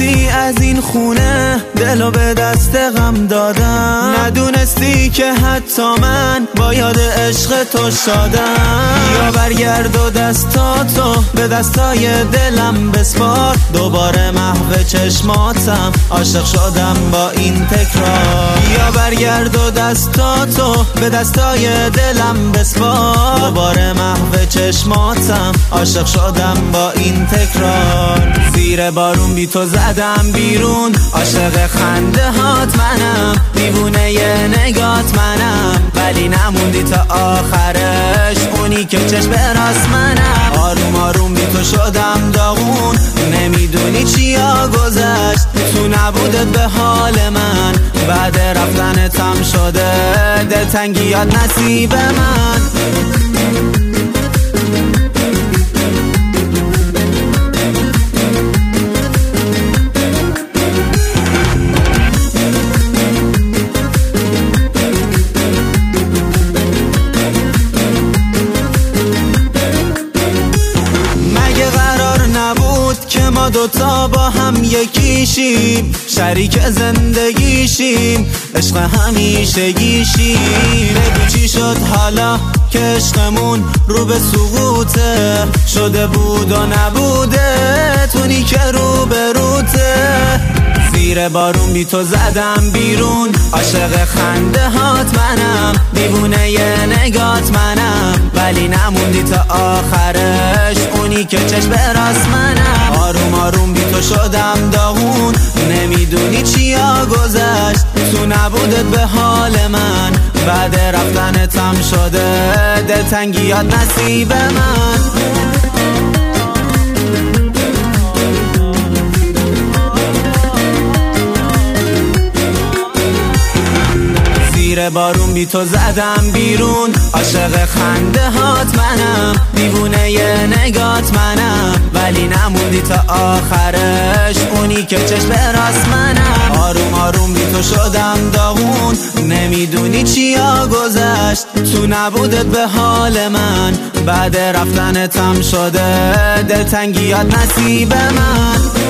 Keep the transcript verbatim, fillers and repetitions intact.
رفتی از این خونه دلو به دست غم دادم، ندونستی که حتی من با یاد عشق تو شادم. یا برگرد و دستاتو به دستای دلم بسپار، دوباره محو چشماتم عاشق شدم با این تکرار. یا برگرد و دستاتو به دستای دلم بسپار، دوباره محو چشماتم عاشق شدم با این تکرار. زیر بارون بی تو زدم بیرون، عاشق خنده هات منم، دیوونه ی نگات منم، ولی نموندی تا آخرش اونی که چشم راست منم. آروم آروم بی تو شدم داغون، نمیدونی چیا گذشت تو نبودت به حال من، بعد رفتنتم شده دلتنگیات نصیب من. ما دوتا با هم یکیشیم، شریک زندگیشیم، عشق همیشه گیشیم. بگو چی شد حالا که عشقمون رو به سقوطه، شده بود و نبوده تونی که رو به روته. زیر بارون بی تو زدم بیرون، عاشق خنده هات منم، دیوونه ی نگات منم، ولی نموندی تا آخرش اونی که چشم راست منم. آروم آروم بی تو شدم داغون، نمیدونی چیا گذشت تو نبودت به حال من، بعد رفتنتم شده دلتنگیات نصیب من. زیر بارون بی تو زدم بیرون، عاشق خنده هات منم، دیوونه ی نگات منم، ولی نموندی تا آخرش اونی که چشم راست منم. آروم آروم بی تو شدم داغون، نمیدونی چیا گذشت تو نبودت به حال من، بعد رفتنتم شده دلتنگیات نصیب من.